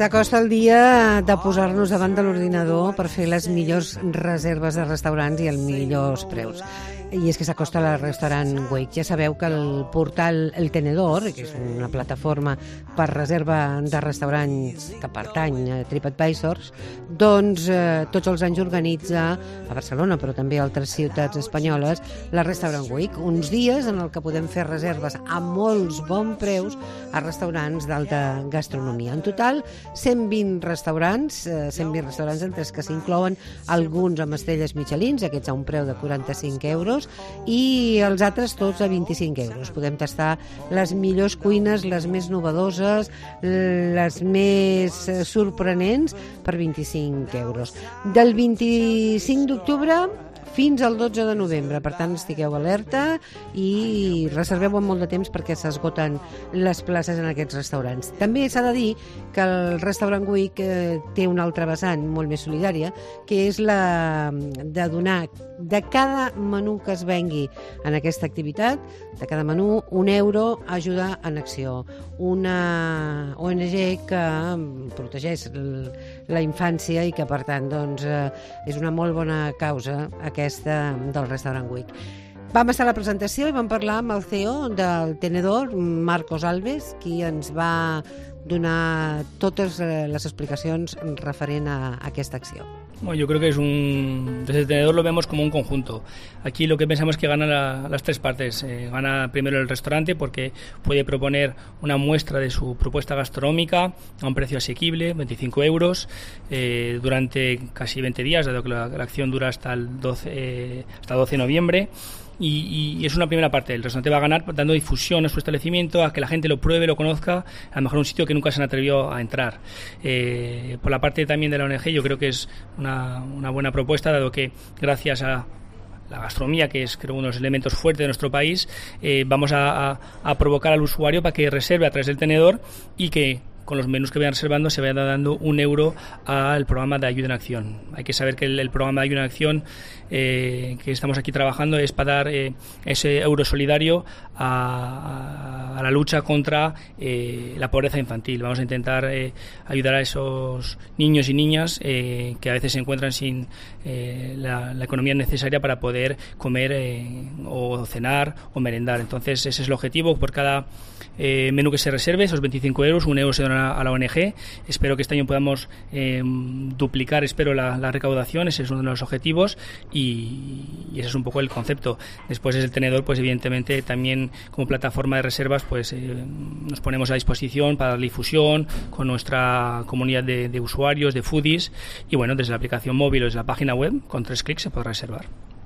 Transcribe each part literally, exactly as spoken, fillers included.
S'acosta el dia de posar-nos davant de l'ordinador per fer les millors reserves de restaurants i els millors preus. I és que s'acosta al restaurant Wake. Ja sabeu que el portal El Tenedor, que és una plataforma per reserva de restaurants que pertany a TripAdvisor, doncs eh, tots els anys organitza a Barcelona, però també a altres ciutats espanyoles, la Restaurant Week, uns dies en el que podem fer reserves a molts bons preus a restaurants d'alta gastronomia. En total, cent vint restaurants, eh, cent vint restaurants entre els que s'inclouen alguns amb estrelles Michelins, aquests a un preu de quaranta-cinc euros, i els altres tots a vint-i-cinc euros. Podem tastar les millors cuines, les més novedoses, les més sorprenents per vint-i-cinc euros. Del vint-i-cinc d'octubre fins al dotze de novembre, per tant estigueu alerta i reserveu amb molt de temps perquè s'esgoten les places en aquests restaurants. També s'ha de dir que el Restaurant Week eh, té una altra vessant molt més solidària, que és la de donar de cada menú que es vengui en aquesta activitat, de cada menú, un euro a Ajudar en Acció, una O N G que protegeix la infància i que, per tant, doncs, eh, és una molt bona causa aquesta del Restaurant Week. Vam estar a la presentació i vam parlar amb el C E O del Tenedor, Marcos Alves, qui ens va donar totes les explicacions referent a aquesta acció. Bueno, yo creo que es un... Desde el Tenedor lo vemos como un conjunto. Aquí lo que pensamos es que ganan la, las tres partes. Eh, gana primero el restaurante porque puede proponer una muestra de su propuesta gastronómica a un precio asequible, veinticinco euros, eh, durante casi veinte días, dado que la, la acción dura hasta el doce, eh, hasta doce de noviembre. Y, y es una primera parte. El restaurante va a ganar dando difusión a su establecimiento, a que la gente lo pruebe, lo conozca, a lo mejor un sitio que nunca se han atrevido a entrar. Eh, por la parte también de la O N G, yo creo que es una, una buena propuesta, dado que gracias a la gastronomía, que es creo uno de los elementos fuertes de nuestro país, eh, vamos a, a, a provocar al usuario para que reserve a través del Tenedor y que con los menús que vayan reservando se vaya dando un euro al programa de ayuda en acción. Hay que saber que el, el programa de ayuda en acción eh, que estamos aquí trabajando es para dar eh, ese euro solidario a, a la lucha contra eh, la pobreza infantil. Vamos a intentar eh, ayudar a esos niños y niñas eh, que a veces se encuentran sin eh, la, la economía necesaria para poder comer eh, o cenar o merendar. Entonces ese es el objetivo. Por cada eh, menú que se reserve, esos veinticinco euros, un euro se dona a la O N G. Espero que este año podamos eh, duplicar, espero, la, la recaudación. Ese es uno de los objetivos y, y ese es un poco el concepto. Después es el Tenedor, pues evidentemente también como plataforma de reservas, pues eh, nos ponemos a disposición para darle difusión con nuestra comunidad de, de usuarios, de foodies, y bueno, desde la aplicación móvil o desde la página web, con tres clics se podrá reservar.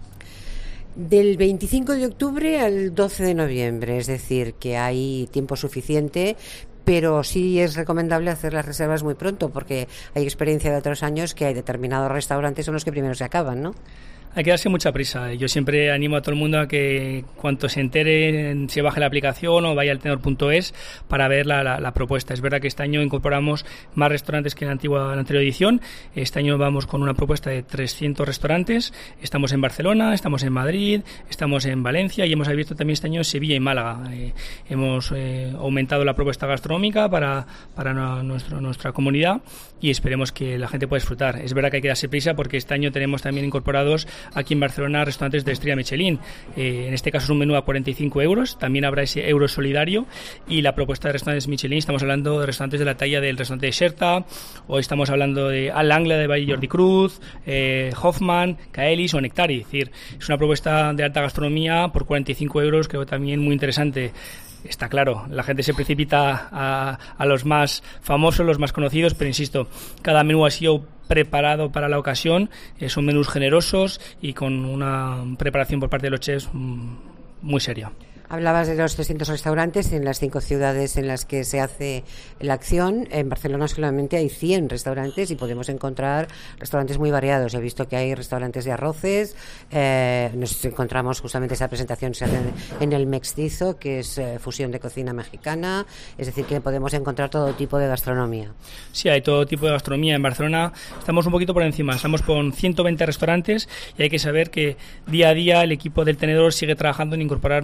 Del veinticinco de octubre al doce de noviembre, es decir, que hay tiempo suficiente, pero sí es recomendable hacer las reservas muy pronto, porque hay experiencia de otros años que hay determinados restaurantes son los que primero se acaban, ¿no? Hay que darse mucha prisa. Yo siempre animo a todo el mundo a que cuanto se entere se baje la aplicación o vaya al tenedor punto es para ver la, la, la propuesta. Es verdad que este año incorporamos más restaurantes que en la, antigua, en la anterior edición. Este año vamos con una propuesta de trescientos restaurantes. Estamos en Barcelona, estamos en Madrid, estamos en Valencia y hemos abierto también este año en Sevilla y Málaga. Eh, hemos eh, aumentado la propuesta gastronómica para, para nuestro, nuestra comunidad y esperemos que la gente pueda disfrutar. Es verdad que hay que darse prisa porque este año tenemos también incorporados aquí en Barcelona restaurantes de estrella Michelin. Eh, en este caso es un menú a cuarenta y cinco euros, también habrá ese euro solidario y la propuesta de restaurantes Michelin, estamos hablando de restaurantes de la talla del restaurante de Xerta, o estamos hablando de Al Angle de Valle Jordi Cruz, eh, Hoffman, Caelis o Nectari. Es decir, es una propuesta de alta gastronomía por cuarenta y cinco euros, creo también muy interesante. Está claro, la gente se precipita a, a los más famosos, los más conocidos, pero insisto, cada menú ha sido preparado para la ocasión, eh, son menús generosos y con una preparación por parte de los chefs mmm, muy seria. Hablabas de los trescientos restaurantes en las cinco ciudades en las que se hace la acción. En Barcelona solamente hay cien restaurantes y podemos encontrar restaurantes muy variados. He visto que hay restaurantes de arroces, eh, nos encontramos justamente esa presentación se hace en el Mextizo, que es eh, fusión de cocina mexicana, es decir, que podemos encontrar todo tipo de gastronomía. Sí, hay todo tipo de gastronomía. En Barcelona estamos un poquito por encima, estamos con ciento veinte restaurantes y hay que saber que día a día el equipo del Tenedor sigue trabajando en incorporar nuevos establecimientos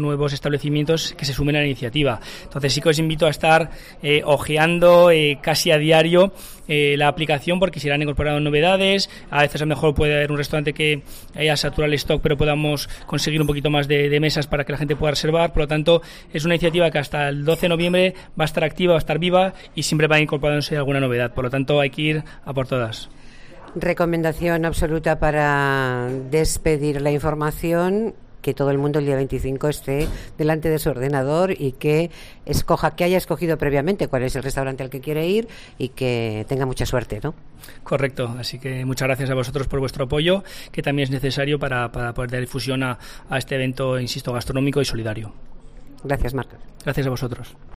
establecimientos que se sumen a la iniciativa. Entonces sí que os invito a estar eh, ojeando eh, casi a diario eh, la aplicación, porque se irán incorporando novedades. A veces a lo mejor puede haber un restaurante que haya saturado el stock, pero podamos conseguir un poquito más de, de mesas para que la gente pueda reservar. Por lo tanto, es una iniciativa que hasta el doce de noviembre va a estar activa, va a estar viva y siempre va incorporándose alguna novedad. Por lo tanto, hay que ir a por todas. Recomendación absoluta para despedir la información: que todo el mundo el día veinticinco esté delante de su ordenador y que escoja, que haya escogido previamente cuál es el restaurante al que quiere ir y que tenga mucha suerte, ¿no? Correcto, así que muchas gracias a vosotros por vuestro apoyo, que también es necesario para, para poder dar difusión a, a este evento, insisto, gastronómico y solidario. Gracias, Marcos. Gracias a vosotros.